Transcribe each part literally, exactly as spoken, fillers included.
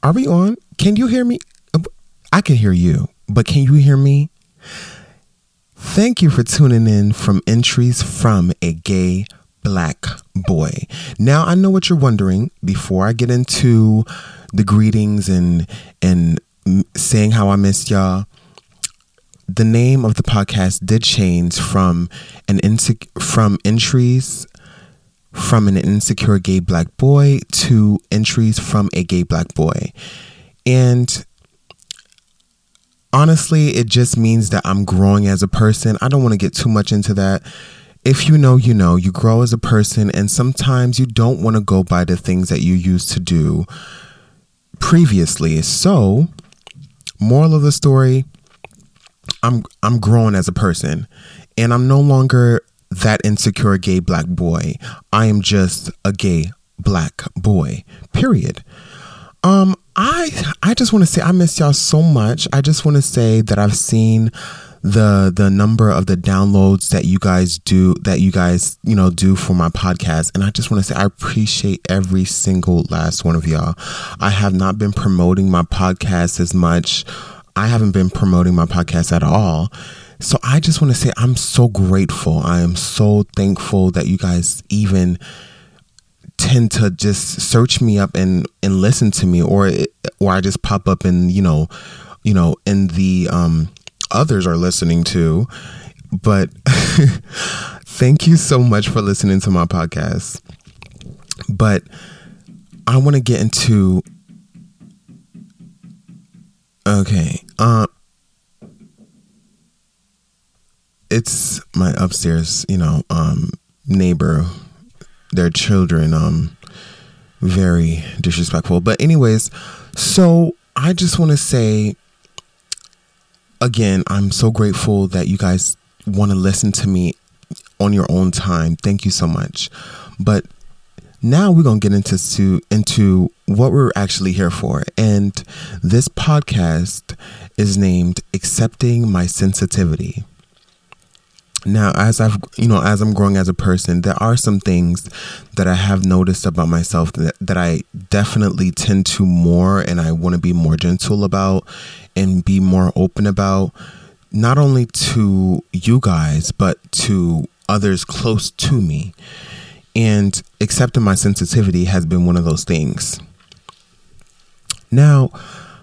Are we on? Can you hear me? I can hear you, but can you hear me? Thank you for tuning in from Entries from a Gay Black Boy. Now, I know what you're wondering. Before I get into the greetings and and saying how I miss y'all, the name of the podcast did change from an insec- from Entries from an insecure gay black boy to Entries from a Gay Black Boy. And honestly, it just means that I'm growing as a person. I don't want to get too much into that. If you know, you know, you grow as a person, and sometimes you don't want to go by the things that you used to do previously. So, moral of the story, I'm I'm growing as a person, and I'm no longer that insecure gay black boy. I am just a gay black boy, period. Um, I I just want to say I miss y'all so much. I just want to say that I've seen the the number of the downloads that you guys do, that you guys, you know, do for my podcast. And I just want to say I appreciate every single last one of y'all. I have not been promoting my podcast as much. I haven't been promoting my podcast at all. So I just want to say I'm so grateful. I am so thankful that you guys even tend to just search me up and, and listen to me, or or I just pop up and, you know, you know, and the um, others are listening to. But thank you so much for listening to my podcast. But I want to get into. Okay. Uh, it's my upstairs, you know, um, neighbor, their children, um, very disrespectful. But anyways, so I just want to say, again, I'm so grateful that you guys want to listen to me on your own time. Thank you so much. But now we're going to get into, into what we're actually here for. And this podcast is named Accepting My Sensitivity. Now, as I've, you know, as I'm growing as a person, there are some things that I have noticed about myself that, that I definitely tend to more, and I want to be more gentle about and be more open about, not only to you guys, but to others close to me. And accepting my sensitivity has been one of those things. Now,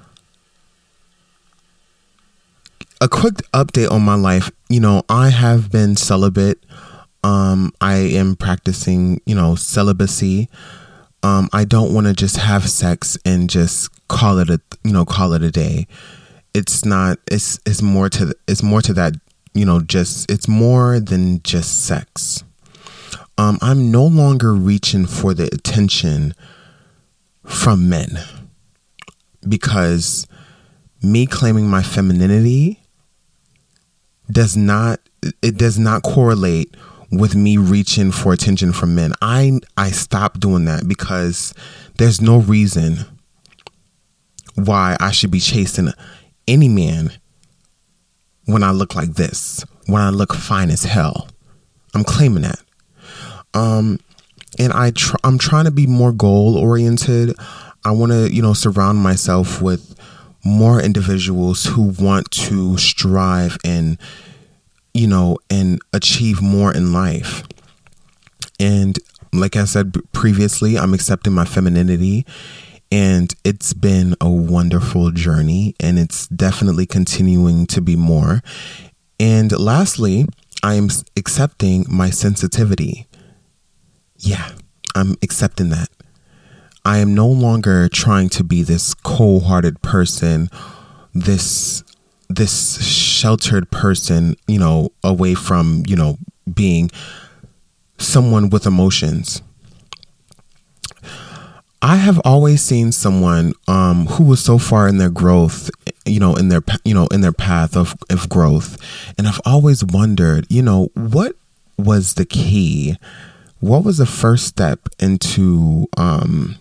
a quick update on my life. You know, I have been celibate. Um, I am practicing, you know, celibacy. Um, I don't want to just have sex and just call it a, you know, call it a day. It's not, it's, it's more to, it's more to that, you know, just, it's more than just sex. Um, I'm no longer reaching for the attention from men, because me claiming my femininity does not, it does not correlate with me reaching for attention from men. I, I stopped doing that because there's no reason why I should be chasing any man when I look like this, when I look fine as hell. I'm claiming that. Um, and I tr- I'm trying to be more goal oriented. I want to, you know, surround myself with more individuals who want to strive and, you know, and achieve more in life. And like I said previously, I'm accepting my femininity, and it's been a wonderful journey, and it's definitely continuing to be more. And lastly, I am accepting my sensitivity. Yeah, I'm accepting that. I am no longer trying to be this cold-hearted person, this this sheltered person, you know, away from, you know, being someone with emotions. I have always seen someone um, who was so far in their growth, you know, in their, you know, in their path of, of growth. And I've always wondered, you know, what was the key? What was the first step into, um,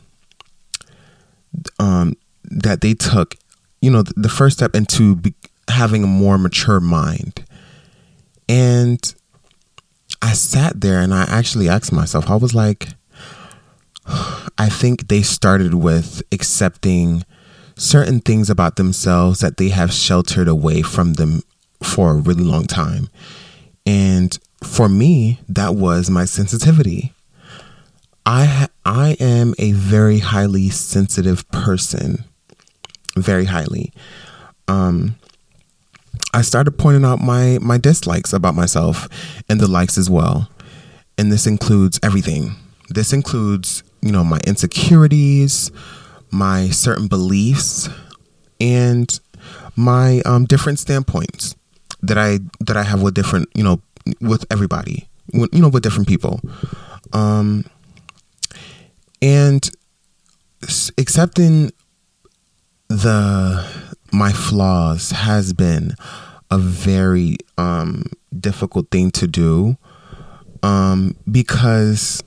um, that they took, you know, the first step into be- having a more mature mind? And I sat there and I actually asked myself, I was like, I think they started with accepting certain things about themselves that they have sheltered away from them for a really long time. And for me, that was my sensitivity. I ha- I am a very highly sensitive person, very highly. Um, I started pointing out my my dislikes about myself and the likes as well. And this includes everything. This includes, you know, my insecurities, my certain beliefs, and my um, different standpoints that I that I have with different, you know, with everybody, with, you know, with different people. Um, and accepting the my flaws has been a very um, difficult thing to do, um, because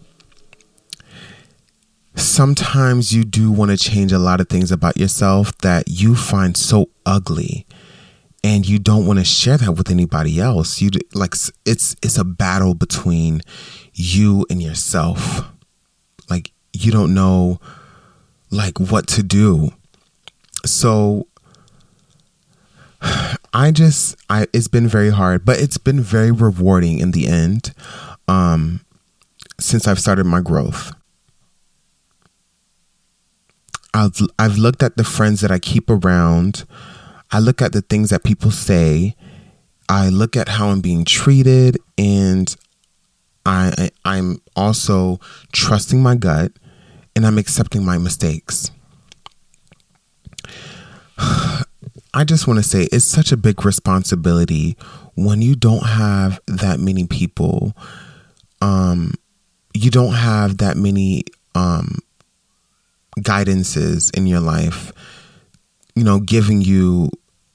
sometimes you do want to change a lot of things about yourself that you find so ugly, and you don't want to share that with anybody else. You like it's it's a battle between you and yourself. Like you don't know like what to do. So I just I it's been very hard, but it's been very rewarding in the end, um, since I've started my growth. I've, I've looked at the friends that I keep around. I look at the things that people say. I look at how I'm being treated, and I, I I'm also trusting my gut, and I'm accepting my mistakes. I just want to say it's such a big responsibility when you don't have that many people. Um, you don't have that many um, guidances in your life, you know, giving you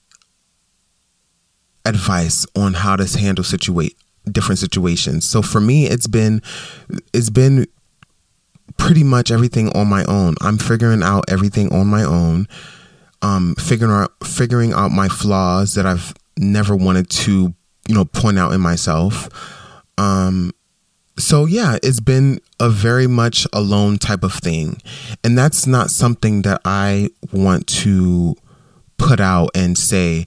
advice on how to handle situate different situations. So for me, it's been it's been pretty much everything on my own. I'm figuring out everything on my own. Um, figuring out figuring out my flaws that I've never wanted to, you know, point out in myself. Um, so yeah, it's been a very much alone type of thing, and that's not something that I want to put out and say,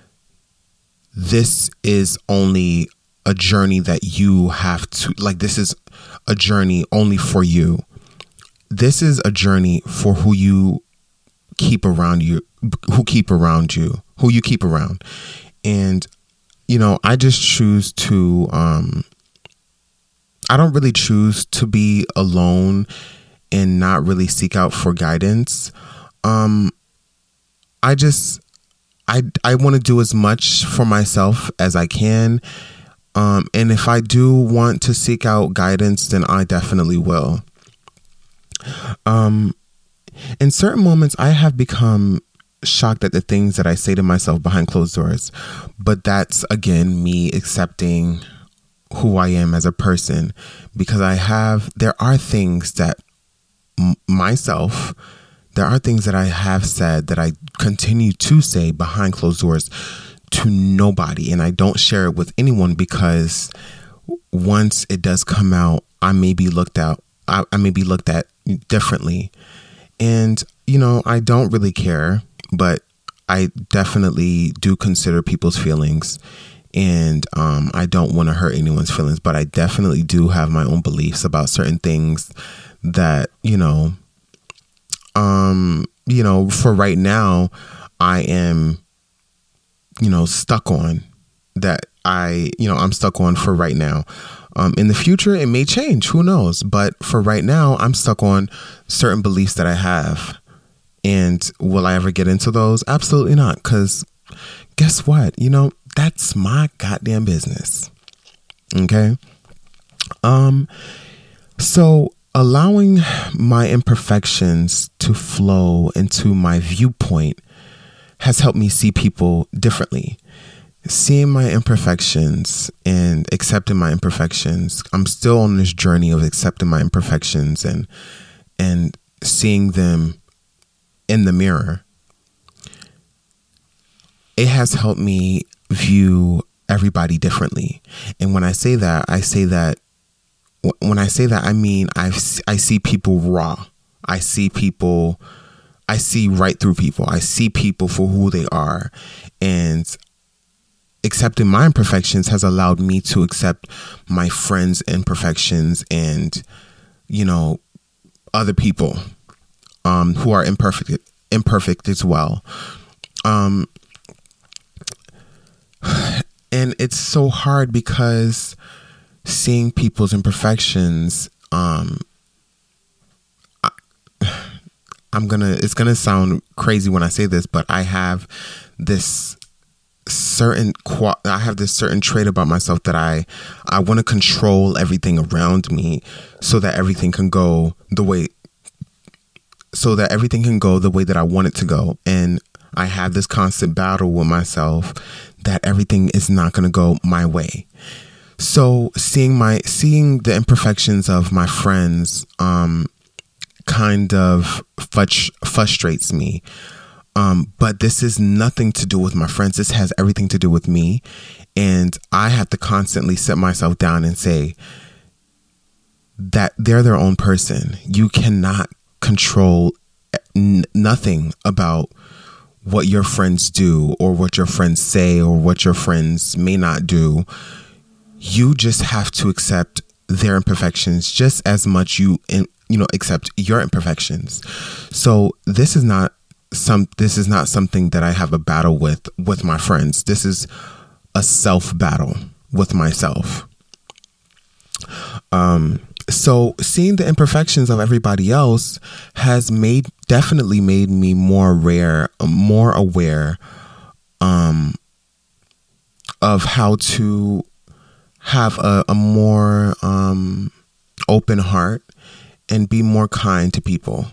this is only a journey that you have to, like, this is a journey only for you. This is a journey for who you keep around you, who keep around you, who you keep around. And, you know, I just choose to, um, I don't really choose to be alone and not really seek out for guidance. Um, I just, I, I want to do as much for myself as I can. Um, and if I do want to seek out guidance, then I definitely will. Um, in certain moments, I have become shocked at the things that I say to myself behind closed doors. But that's, again, me accepting who I am as a person, because I have, there are things that m- myself, there are things that I have said that I continue to say behind closed doors to nobody. And I don't share it with anyone because once it does come out, I may be looked out, I, I may be looked at differently. And, you know, I don't really care, but I definitely do consider people's feelings. And um, I don't want to hurt anyone's feelings, but I definitely do have my own beliefs about certain things that, you know, um, you know, for right now, I am, you know, stuck on that I, you know, I'm stuck on for right now. Um, in the future, it may change. Who knows? But for right now, I'm stuck on certain beliefs that I have. And will I ever get into those? Absolutely not. Because guess what? You know, that's my goddamn business. Okay. Um, so allowing my imperfections to flow into my viewpoint has helped me see people differently. Seeing my imperfections and accepting my imperfections. I'm still on this journey of accepting my imperfections and and seeing them in the mirror. It has helped me view everybody differently. And when I say that, I say that when I say that, I mean, I I see people raw. I see people, I see right through people. I see people for who they are, and accepting my imperfections has allowed me to accept my friends' imperfections and, you know, other people um, who are imperfect, imperfect as well. Um, and it's so hard because seeing people's imperfections, um, I, I'm gonna, it's gonna sound crazy when I say this, but I have this certain I have this certain trait about myself that I I want to control everything around me so that everything can go the way so that everything can go the way that I want it to go. And I have this constant battle with myself that everything is not going to go my way. So seeing my seeing the imperfections of my friends um kind of frust- frustrates me. Um, but this is nothing to do with my friends. This has everything to do with me. And I have to constantly sit myself down and say that they're their own person. You cannot control n- nothing about what your friends do or what your friends say or what your friends may not do. You just have to accept their imperfections just as much you, in, you know, accept your imperfections. So this is not Some this is not something that I have a battle with with my friends. This is a self battle with myself. Um, so seeing the imperfections of everybody else has made definitely made me more aware, more aware, um, of how to have a, a more um, open heart and be more kind to people.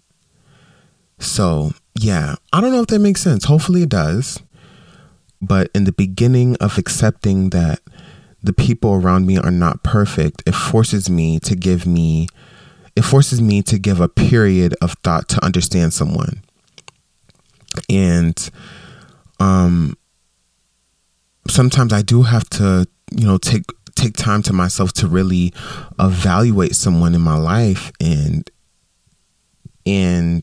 So. Yeah, I don't know if that makes sense. Hopefully it does. But in the beginning of accepting that the people around me are not perfect, it forces me to give me, it forces me to give a period of thought to understand someone. And um, sometimes I do have to, you know, take take time to myself to really evaluate someone in my life and and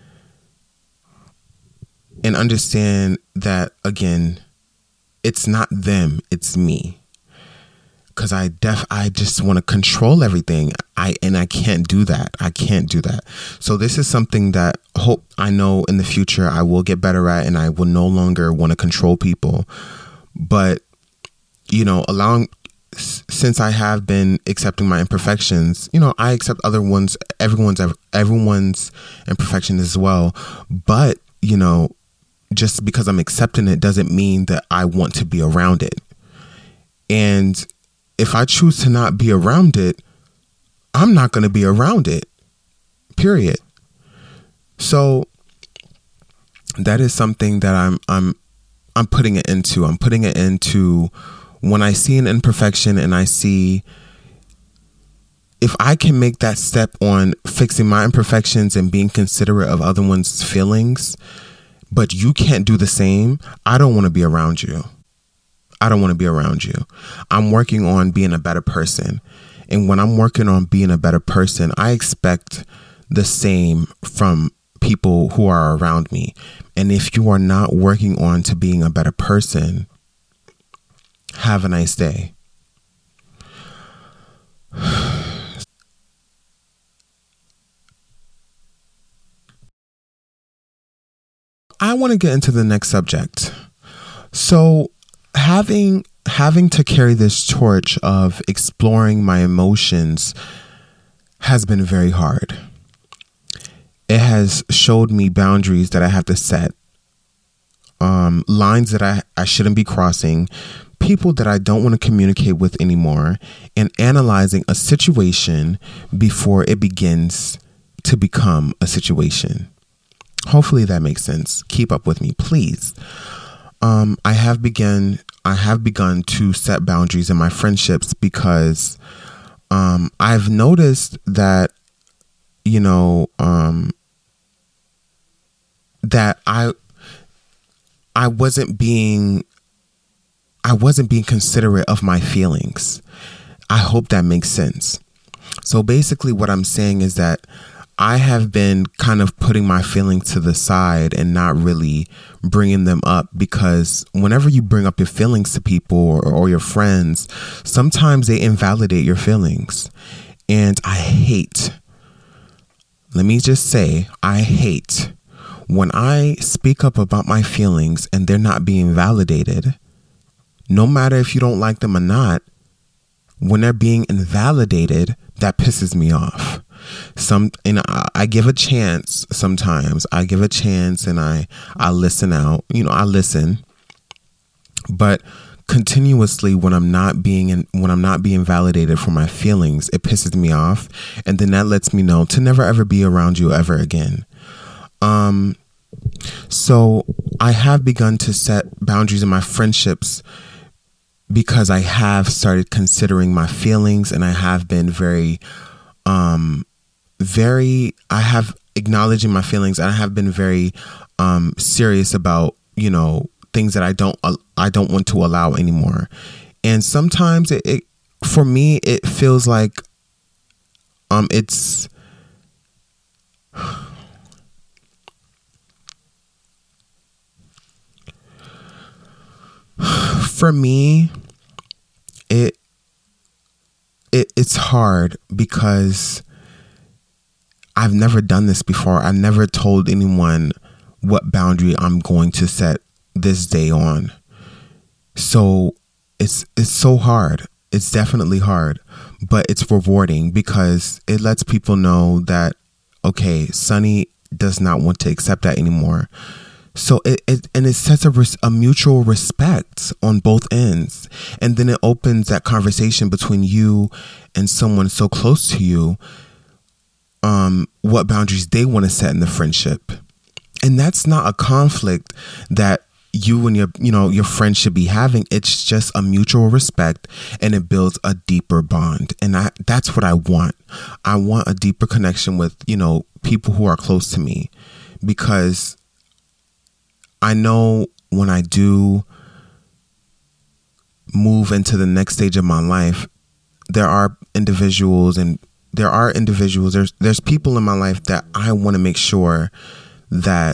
And understand that, again, it's not them, it's me. Because I def I just want to control everything. I and I can't do that. I can't do that. So this is something that hope I know in the future I will get better at, and I will no longer want to control people. But, you know, allowing since I have been accepting my imperfections, you know, I accept other ones, everyone's everyone's imperfection as well. But, you know, just because I'm accepting it doesn't mean that I want to be around it. And if I choose to not be around it, I'm not going to be around it, period. So that is something that I'm, I'm, I'm putting it into, I'm putting it into when I see an imperfection and I see if I can make that step on fixing my imperfections and being considerate of other one's feelings, but you can't do the same, I don't want to be around you. I don't want to be around you. I'm working on being a better person. And when I'm working on being a better person, I expect the same from people who are around me. And if you are not working on to being a better person, have a nice day. I want to get into the next subject. So having having to carry this torch of exploring my emotions has been very hard. It has showed me boundaries that I have to set, um, lines that I, I shouldn't be crossing, people that I don't want to communicate with anymore, and analyzing a situation before it begins to become a situation. Hopefully that makes sense. Keep up with me, please. Um, I have begun. I have begun to set boundaries in my friendships because um, I've noticed that, you know, um, that I I wasn't being I wasn't being considerate of my feelings. I hope that makes sense. So basically, what I'm saying is that I have been kind of putting my feelings to the side and not really bringing them up, because whenever you bring up your feelings to people or, or your friends, sometimes they invalidate your feelings. And I hate, let me just say, I hate when I speak up about my feelings and they're not being validated. No matter if you don't like them or not, when they're being invalidated, that pisses me off. Some, and I, I give a chance. Sometimes I give a chance and I, I listen out, you know, I listen, but continuously when I'm not being, in, when I'm not being validated for my feelings, it pisses me off. And then that lets me know to never, ever be around you ever again. Um, so I have begun to set boundaries in my friendships, because I have started considering my feelings, and I have been very, um, very, I have acknowledging my feelings. And I have been very, um, serious about, you know, things that I don't, uh, I don't want to allow anymore. And sometimes it, it, for me, it feels like, um, it's, for me, it, it, it's hard because I've never done this before. I've never told anyone what boundary I'm going to set this day on. So it's it's so hard. It's definitely hard, but it's rewarding because it lets people know that, okay, Sunny does not want to accept that anymore. So it, it and it sets a, res, a mutual respect on both ends. And then it opens that conversation between you and someone so close to you, um, what boundaries they want to set in the friendship. And that's not a conflict that you and your, you know, your friend should be having. It's just a mutual respect, and it builds a deeper bond. And I, that's what I want. I want a deeper connection with, you know, people who are close to me, because I know when I do move into the next stage of my life, there are individuals and there are individuals, there's, there's people in my life that I want to make sure that,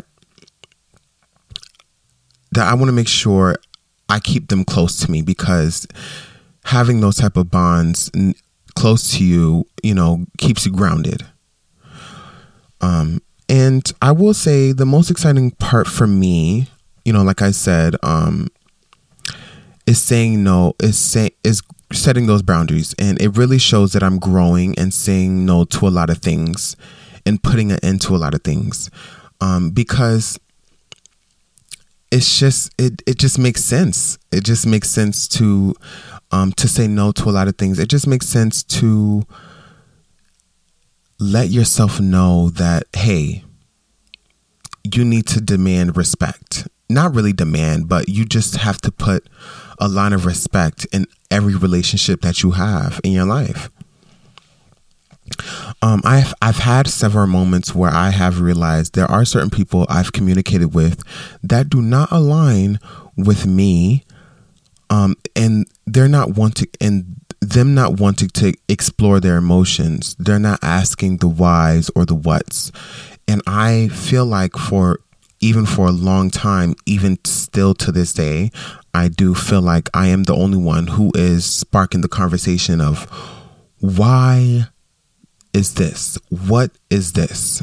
that I want to make sure I keep them close to me, because having those type of bonds close to you, you know, keeps you grounded. Um, and I will say the most exciting part for me, you know, like I said, um, is saying no, is saying, is setting those boundaries. And it really shows that I'm growing and saying no to a lot of things and putting an end to a lot of things. Um, because it's just, it, it just makes sense. It just makes sense to, um, to say no to a lot of things. It just makes sense to let yourself know that, hey, you need to demand respect. Not really demand, but you just have to put a line of respect in every relationship that you have in your life. Um, I've I've had several moments where I have realized there are certain people I've communicated with that do not align with me, um, and they're not wanting and them not wanting to explore their emotions. They're not asking the whys or the whats, and I feel like for even for a long time, even still to this day, I do feel like I am the only one who is sparking the conversation of why is this? What is this?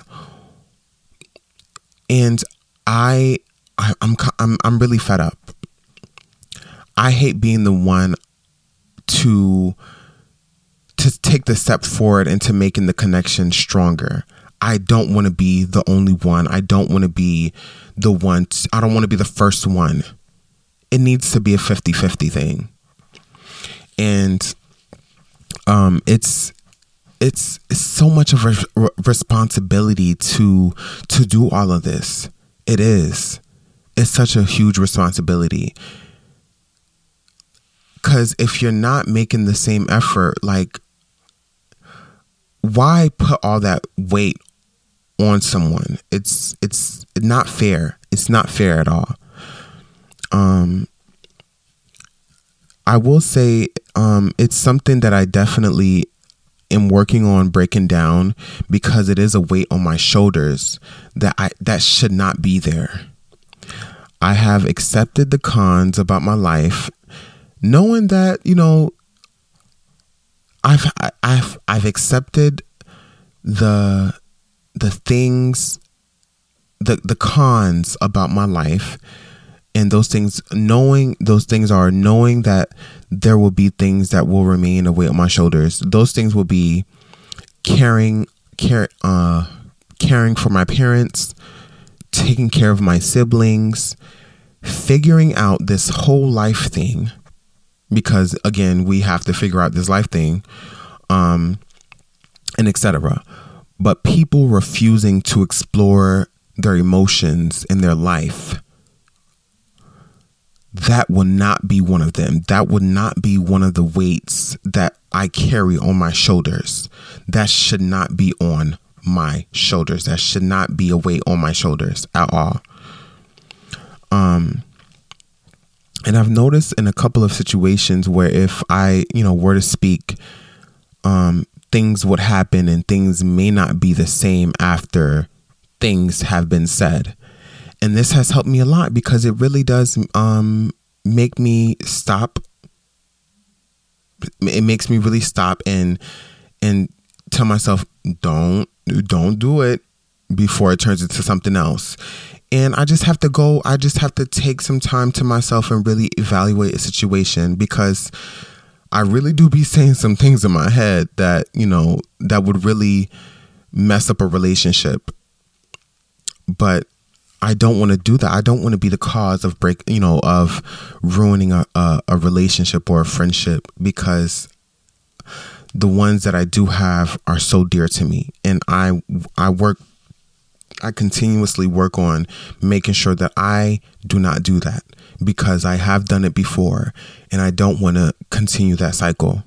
And I, I I'm I'm I'm really fed up. I hate being the one to to take the step forward into making the connection stronger. I don't want to be the only one. I don't want to be the one. T- I don't want to be the first one. It needs to be a fifty-fifty thing. And um, it's it's it's so much of a re- responsibility to to do all of this. It is. It's such a huge responsibility. Because if you're not making the same effort, like, why put all that weight on someone? It's it's not fair. It's not fair at all. Um, I will say um, it's something that I definitely am working on breaking down because it is a weight on my shoulders that I that should not be there. I have accepted the cons about my life, knowing that, you know, I've I've I've accepted the the things, the the cons about my life, and those things, knowing those things are knowing that there will be things that will remain a weight on my shoulders. Those things will be caring, care, uh, caring for my parents, taking care of my siblings, figuring out this whole life thing, because again, we have to figure out this life thing, um, and et cetera. But people refusing to explore their emotions in their life, that will not be one of them. That would not be one of the weights that I carry on my shoulders. That should not be on my shoulders. That should not be a weight on my shoulders at all. Um, and I've noticed in a couple of situations where if I, you know, were to speak, um, things would happen and things may not be the same after things have been said. And this has helped me a lot because it really does um, make me stop. It makes me really stop and and tell myself, don't, don't do it before it turns into something else. And I just have to go. I just have to take some time to myself and really evaluate a situation, because I really do be saying some things in my head that, you know, that would really mess up a relationship. But I don't want to do that. I don't want to be the cause of break, you know, of ruining a, a, a relationship or a friendship, because the ones that I do have are so dear to me. And I, I work, I continuously work on making sure that I do not do that, because I have done it before and I don't want to continue that cycle.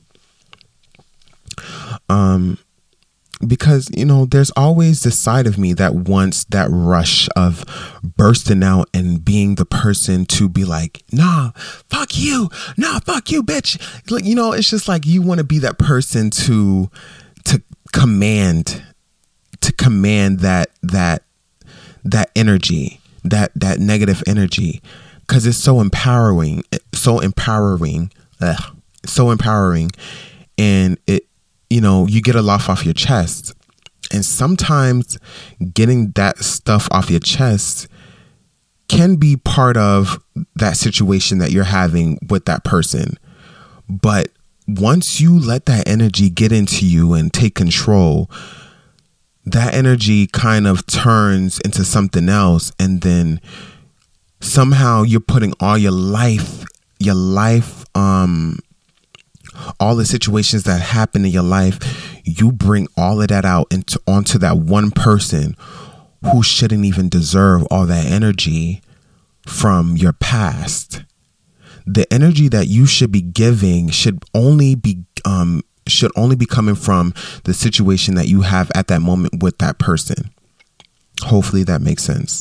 Um, Because, you know, there's always this side of me that wants that rush of bursting out and being the person to be like, nah, fuck you. Nah, fuck you, bitch. Like, you know, it's just like you want to be that person to to command, to command that that that energy, that that negative energy, because it's so empowering, so empowering, ugh, so empowering. And it, you know, you get a lot off your chest. And sometimes getting that stuff off your chest can be part of that situation that you're having with that person. But once you let that energy get into you and take control, that energy kind of turns into something else. And then somehow you're putting all your life, your life, um, all the situations that happen in your life, you bring all of that out into onto that one person who shouldn't even deserve all that energy from your past. The energy that you should be giving should only be um should only be coming from the situation that you have at that moment with that person. Hopefully that makes sense.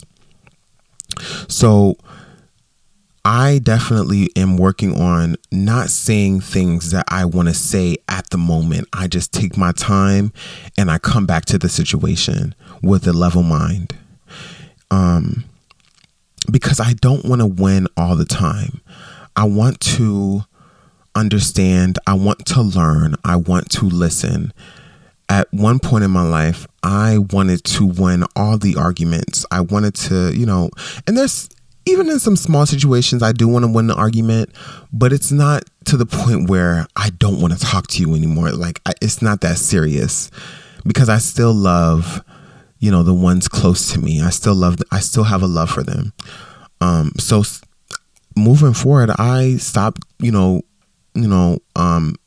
So I definitely am working on not saying things that I want to say at the moment. I just take my time and I come back to the situation with a level mind. Um, because I don't want to win all the time. I want to understand. I want to learn. I want to listen. At one point in my life, I wanted to win all the arguments. I wanted to, you know, and there's, even in some small situations, I do want to win the argument, but it's not to the point where I don't want to talk to you anymore. Like, I, it's not that serious, because I still love, you know, the ones close to me. I still love, I still have a love for them. Um, so moving forward, I stopped, you know, you know, um,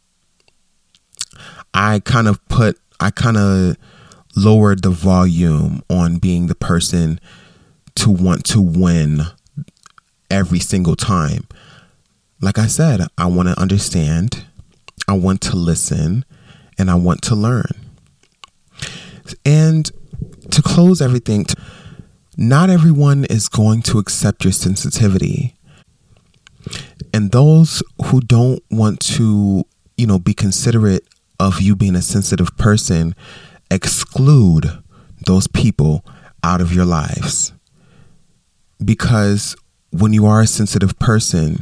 I kind of put, I kind of lowered the volume on being the person to want to win every single time. Like I said, I want to understand, I want to listen, and I want to learn. And to close everything, not everyone is going to accept your sensitivity. And those who don't want to, you know, be considerate of you being a sensitive person, exclude those people out of your lives. Because when you are a sensitive person,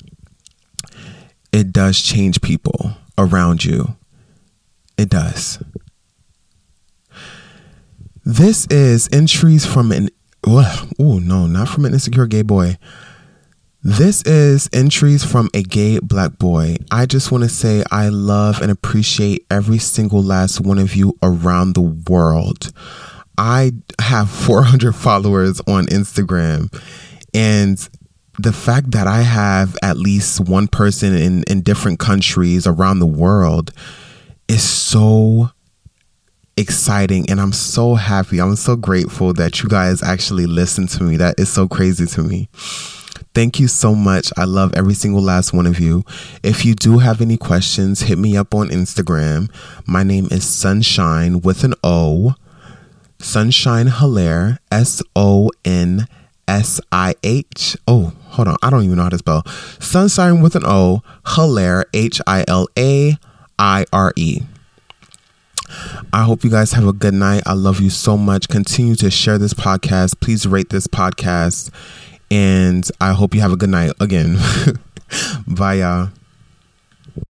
it does change people around you. It does. This is entries from an, oh no, not from an insecure gay boy. This is entries from a gay black boy. I just want to say I love and appreciate every single last one of you around the world. I have four hundred followers on Instagram, and the fact that I have at least one person in, in different countries around the world is so exciting, and I'm so happy. I'm so grateful that you guys actually listen to me. That is so crazy to me. Thank you so much. I love every single last one of you. If you do have any questions, hit me up on Instagram. My name is Sunshine with an O. Sunshine Hilaire, S O N S I H. Oh, hold on. I don't even know how to spell. Sunshine with an O, Hilaire, H I L A I R E. I hope you guys have a good night. I love you so much. Continue to share this podcast. Please rate this podcast. And I hope you have a good night again. Bye, y'all.